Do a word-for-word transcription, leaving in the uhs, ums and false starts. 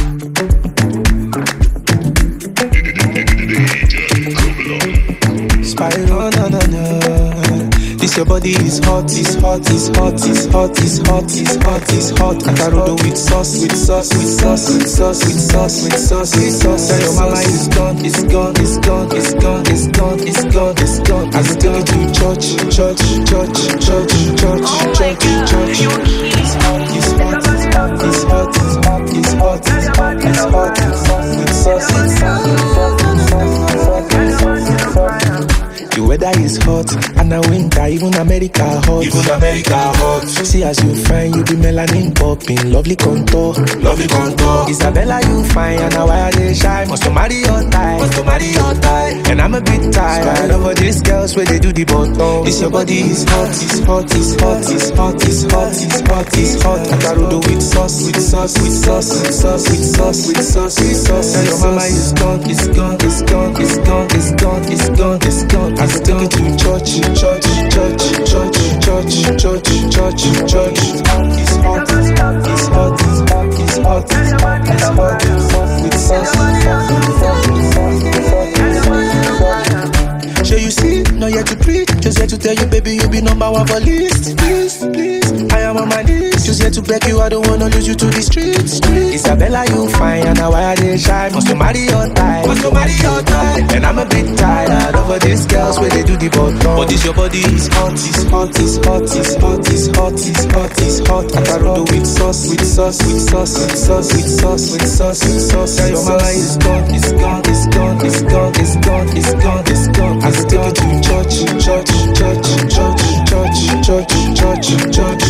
Spiral, na na na. This your body is hot, is hot, is hot, is hot, is hot, is hot, is hot. Akarodo with sauce, with sauce, with sauce, with sauce, with sauce, with sauce, with sauce. Tell your mama it's gone, it's gone, it's gone, it's gone, it's gone, it's gone, it's gone. I will take you to church, church, church, church, church, church, church. It's hot, it's hot, it's hot, it's hot, it's hot, it's hot, it's hot, it's hot, it's hot, with sauce, with sauce, with sauce, with sauce, with sauce, with sauce, with sauce. The weather is hot, and the winter, even America hot. Even America hot. See as you fine, you be melanin popping, lovely contour, lovely contour. Isabella, you fine, and now I they shy. Must to marry your type, must to marry your type. And I'm a bit tired of all these girls where they do the bottom. This your body is hot, is hot, is hot, is hot, is hot, is hot, is hot. Akarodo with sauce, with sauce, with sauce, with sauce, with sauce, with sauce, with sauce. Tell your mama it's gone, it's gone, it's gone, it's gone, it's gone, it's gone, it's gone. I will take you to church, church, church, church, church, church, church, church. It's hot, it's hot, it's hot, it's hot, it's hot, it's hot, it's hot, it's hot, with sauce, with sauce, with sauce, with sauce, with sauce, with sauce. So you see, not yet to preach, just here to tell you, baby, you be number one for list. Please, please, I am on my knees. Just here to beg you, I don't wanna lose you to the streets. Isabella, you fine, and now I they shy. Must to marry your type, must to marry your type. And I'm a bit tired of all these girls where they do the bottom. But this your body is hot, is hot, is hot, is hot, is hot, is hot, is hot. Akarodo with sauce, with sauce, with sauce, with sauce, with sauce, with sauce, with sauce. Tell your mama it's gone, it's gone, it's gone, it's gone, it's gone, it's gone, it's gone. I will take you to church, church, church, church, church, church, church, church.